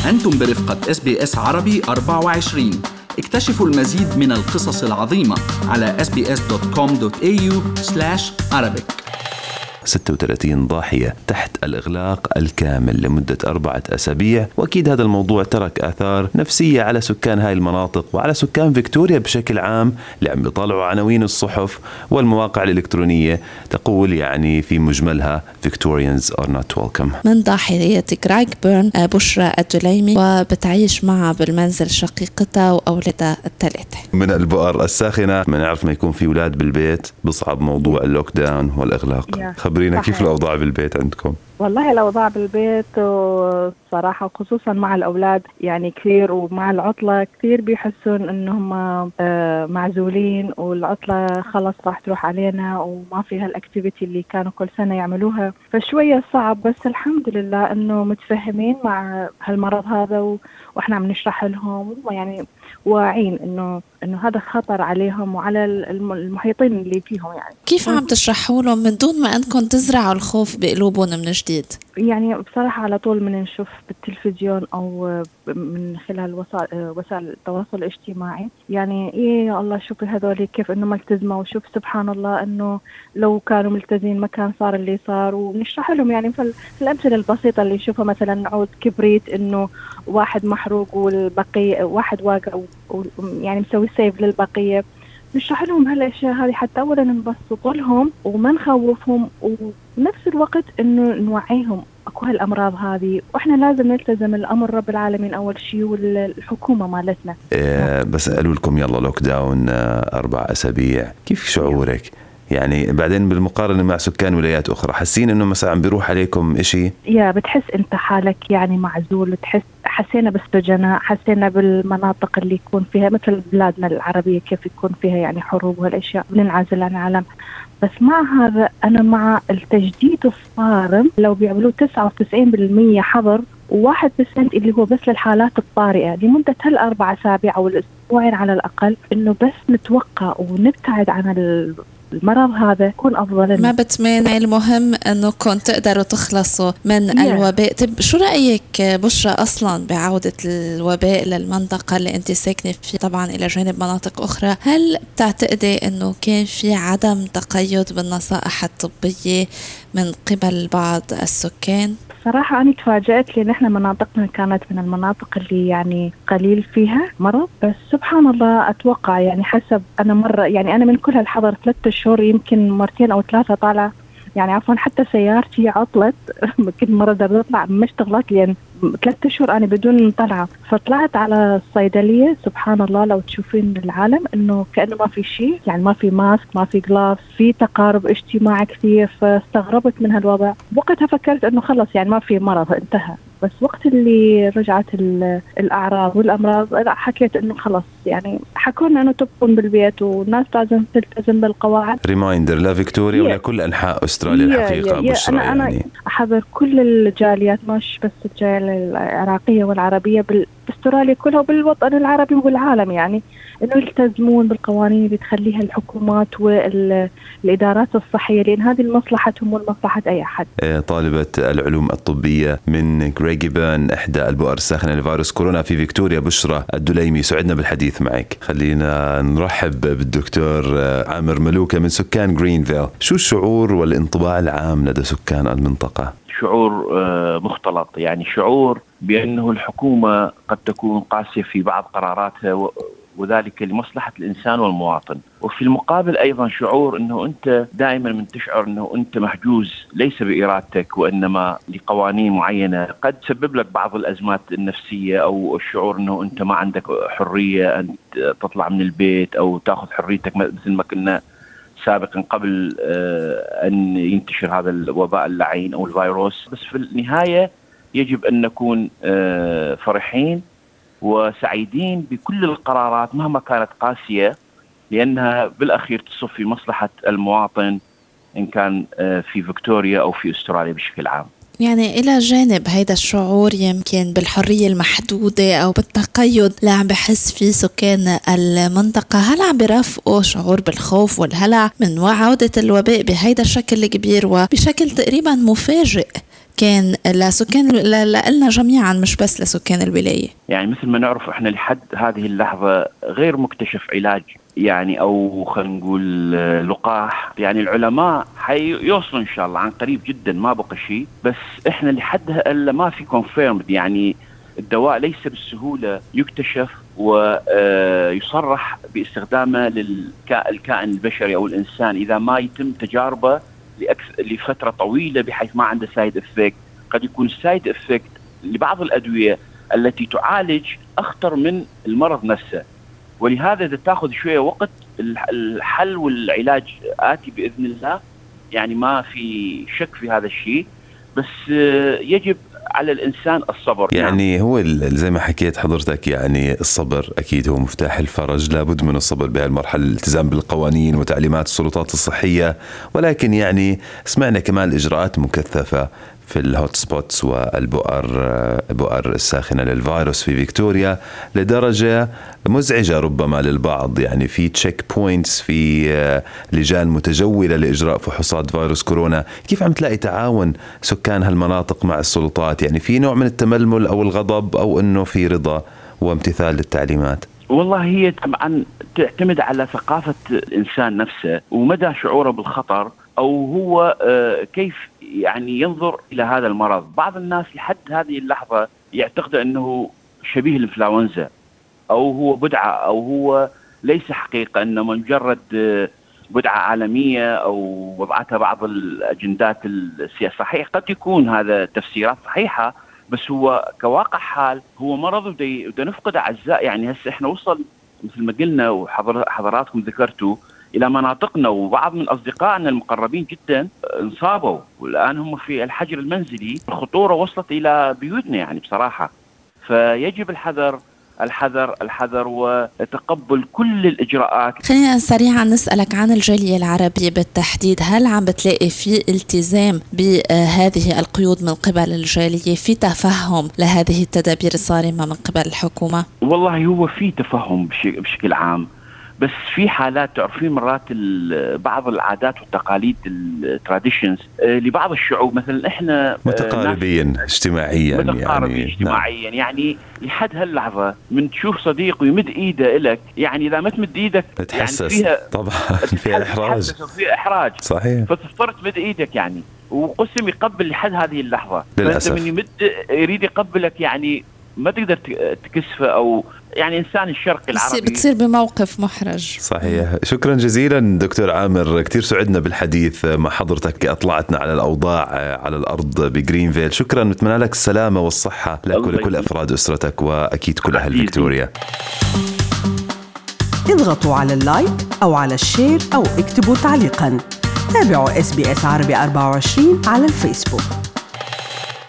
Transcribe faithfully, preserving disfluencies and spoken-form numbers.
أنتم برفقة إس بي إس عربي أربعة وعشرين. اكتشفوا المزيد من القصص العظيمة على إس بي إس دوت كوم دوت إيه يو سلاش عربيك. ستة وثلاثين ضاحية تحت الإغلاق الكامل لمدة أربعة أسابيع، وأكيد هذا الموضوع ترك آثار نفسية على سكان هاي المناطق وعلى سكان فيكتوريا بشكل عام، اللي عم بيطالعوا عناوين الصحف والمواقع الإلكترونية تقول يعني في مجملها Victorians are not welcome. من ضاحية غريغ بيرن بشرى الدليمي، وبتعيش معها بالمنزل شقيقتها وأولادها الثلاثة. من البؤر الساخنة ما نعرف ما يكون في أولاد بالبيت بصعب موضوع اللوك داون والإغلاق. خبرينا كيف الأوضاع بالبيت عندكم؟ والله الأوضاع بالبيت صراحة خصوصا مع الأولاد يعني كثير، ومع العطلة كثير بيحسون إنهم معزولين، والعطلة خلص راح تروح علينا وما فيها الأكتيفيتي اللي كانوا كل سنة يعملوها، فشوية صعب. بس الحمد لله إنه متفهمين مع هالمرض هذا، وإحنا عم نشرح لهم يعني واعين إنه إنه هذا خطر عليهم وعلى المحيطين اللي فيهم. يعني كيف عم تشرحوا لهم من دون ما أنكم تزرعوا الخوف بقلوبهم من جديد؟ يعني بصراحة على طول من نشوف بالتلفزيون أو من خلال وسائل وسائل التواصل الاجتماعي، يعني إيه يا الله شوفي هذول كيف إنه ملتزمة، وشوف سبحان الله إنه لو كانوا ملتزمين ما كان صار اللي صار. ونشرح لهم يعني في الأمثلة البسيطة اللي يشوفها، مثلا نعود كبريت إنه واحد محروق والبقية واحد واقع يعني مسوي سيف للبقية. نشرح لهم هالاشياء هذه حتى اولا نبسط لهم وما نخوفهم، وبنفس الوقت انه نوعيهم اكو هالامراض هذه، واحنا لازم نلتزم الامر رب العالمين اول شيء والحكومه مالتنا. إيه بس قالوا لكم يلا لوك داون اربع اسابيع، كيف شعورك؟ يعني بعدين بالمقارنة مع سكان ولايات أخرى حسين إنه مثلا عم بيروح عليكم إشي؟ يا بتحس أنت حالك يعني معزول، تحس حسينا بالسجناء، حسينا بالمناطق اللي يكون فيها مثل بلادنا العربية كيف يكون فيها يعني حروب وهالأشياء، بننعزل عن العالم. بس مع هذا أنا مع التجديد الصارم، لو بيعملوا تسعة وتسعين بالمية حظر وواحد بالسنت اللي هو بس للحالات الطارئة لمدة هالأربع أسابيع أو الأسبوعين على الأقل، إنه بس نتوقع ونبتعد عن المرض هذا يكون أفضل لنا. ما بتمانع، المهم أنكم تقدروا تخلصوا من yeah. الوباء. طب شو رأيك بشرى أصلا بعودة الوباء للمنطقة اللي أنت ساكنة فيها طبعا إلى جانب مناطق أخرى؟ هل تعتقدي أنه كان في عدم تقيد بالنصائح الطبية من قبل بعض السكان؟ صراحة أنا تفاجأت لأن إحنا مناطقنا كانت من المناطق اللي يعني قليل فيها مرض، بس سبحان الله أتوقع يعني حسب أنا مرة يعني أنا من كل هالحظر ثلاثة شهور يمكن مرتين أو ثلاثة طالعة، يعني عفوا حتى سيارتي عطلت كل مرة بدي أطلع ما اشتغلت لأن ثلاثة شهور أنا بدون طلعة، فطلعت على الصيدلية سبحان الله لو تشوفين العالم إنه كأنه ما في شيء، يعني ما في ماسك ما في جلافز، في تقارب اجتماعي كثير، فاستغربت من هالوضع. وقتها فكرت إنه خلص يعني ما في مرض انتهى، بس وقت اللي رجعت الأعراض والأمراض حكيت إنه خلص يعني حكونا إنه تبقون بالبيت والناس لازم تلتزم بالقواعد. ريمايندر لفيكتوريا ولكل أنحاء أستراليا الحقيقة بشرى. أنا يعني أنا أحضر كل الجاليات مش بس الجالية العراقية والعربية باستراليا كلها وبالوطن العربي وبالعالم، يعني إنه يلتزمون بالقوانين اللي تخليها الحكومات والإدارات الصحية، لأن هذه مصلحتهم والمصلحة أي أحد. طالبة العلوم الطبية من غريغ بيرن إحدى البؤر الساخنة لفيروس كورونا في فيكتوريا بشرى الدليمي، سعدنا بالحديث معك. خلينا نرحب بالدكتور عامر ملوكة من سكان جرينفيل. شو الشعور والانطباع العام لدى سكان المنطقة؟ شعور مختلط، يعني شعور بأنه الحكومة قد تكون قاسية في بعض قراراتها وذلك لمصلحة الإنسان والمواطن، وفي المقابل أيضا شعور أنه أنت دائما من تشعر أنه أنت محجوز ليس بإرادتك وإنما لقوانين معينة قد تسبب لك بعض الأزمات النفسية، أو الشعور أنه أنت ما عندك حرية أن تطلع من البيت أو تأخذ حريتك مثل ما كنا سابقا قبل أن ينتشر هذا الوباء اللعين أو الفيروس. بس في النهاية يجب أن نكون فرحين وسعيدين بكل القرارات مهما كانت قاسية، لأنها بالأخير تصب في مصلحة المواطن إن كان في فيكتوريا أو في أستراليا بشكل عام. يعني إلى جانب هيدا الشعور يمكن بالحرية المحدودة أو بالتقيد اللي عم بحس فيه سكان المنطقة، هل عم برافقوا شعور بالخوف والهلع من عودة الوباء بهيدا الشكل الكبير وبشكل تقريبا مفاجئ كان لسكان لنا جميعا مش بس لسكان الولاية؟ يعني مثل ما نعرف احنا لحد هذه اللحظة غير مكتشف علاج يعني او خلينا نقول لقاح. يعني العلماء حيوصلوا ان شاء الله عن قريب جدا، ما بقى شيء، بس احنا لحد الا ما في كونفيرمد. يعني الدواء ليس بالسهولة يكتشف ويصرح باستخدامه للكائن البشري او الانسان اذا ما يتم تجاربه لفترة طويلة بحيث ما عنده سايد افكت. قد يكون السايد افكت لبعض الادوية التي تعالج اخطر من المرض نفسه، ولهذا تاخذ شوية وقت. الحل والعلاج آتي بإذن الله، يعني ما في شك في هذا الشيء، بس يجب على الإنسان الصبر. يعني نعم. هو زي ما حكيت حضرتك، يعني الصبر أكيد هو مفتاح الفرج. لابد من الصبر بهالمرحلة، الالتزام بالقوانين وتعليمات السلطات الصحية، ولكن يعني سمعنا كمان الإجراءات مكثفة في الهوت سبوتس والبؤر البؤر الساخنة للفيروس في فيكتوريا لدرجة مزعجة ربما للبعض. يعني في تشيك بوينتس، في لجان متجولة لإجراء فحوصات فيروس كورونا. كيف عم تلاقي تعاون سكان هالمناطق مع السلطات؟ يعني في نوع من التململ أو الغضب، أو أنه في رضا وامتثال للتعليمات؟ والله هي طبعا تعتمد على ثقافة الإنسان نفسه ومدى شعوره بالخطر، أو هو كيف يعني ينظر إلى هذا المرض. بعض الناس لحد هذه اللحظة يعتقد أنه شبيه الإنفلونزا، أو هو بدعة، أو هو ليس حقيقة، أنه مجرد بدعة عالمية أو وضعتها بعض الأجندات السياسية. صحيح قد يكون هذا تفسيرات صحيحة، بس هو كواقع حال هو مرض ودي, ودي نفقد أعزاء. يعني هسه إحنا وصل مثل ما قلنا وحضراتكم ذكرتوا إلى مناطقنا، وبعض من أصدقائنا المقربين جدا انصابوا والآن هم في الحجر المنزلي. الخطورة وصلت إلى بيوتنا يعني بصراحة. فيجب الحذر الحذر الحذر وتقبل كل الإجراءات. خلينا سريعا نسألك عن الجالية العربية بالتحديد. هل عم بتلاقي في التزام بهذه القيود من قبل الجالية، في تفهم لهذه التدابير الصارمة من قبل الحكومة؟ والله هو في تفهم بشكل عام، بس في حالات تعرفين مرات بعض العادات والتقاليد التراديشنز لبعض الشعوب، مثلا احنا متقاربين اجتماعيا، متقاربين يعني اجتماعيا. نعم. يعني لحد هاللحظة من تشوف صديق ويمد ايده إلك، يعني اذا ما تمد ايدك تحسس يعني فيها طبعا فيها احراج، فيها احراج صحيح، فتضطر تمد ايدك يعني. وقسم يقبل لحد هذه اللحظة، للأسف من يمد يريد يقبلك يعني ما تقدر تكسفه، أو يعني إنسان الشرق العربي بتصير بموقف محرج. صحيح. شكرا جزيلا دكتور عامر، كتير سعدنا بالحديث مع حضرتك، أطلعتنا على الأوضاع على الأرض بجرينفيل. شكرا، نتمنى لك السلامة والصحة لك ولكل أفراد أسرتك وأكيد كل أهل فيكتوريا. اضغطوا على اللايك أو على الشير أو اكتبوا تعليقا. تابعوا إس بي إس عربي أربعة وعشرين على الفيسبوك.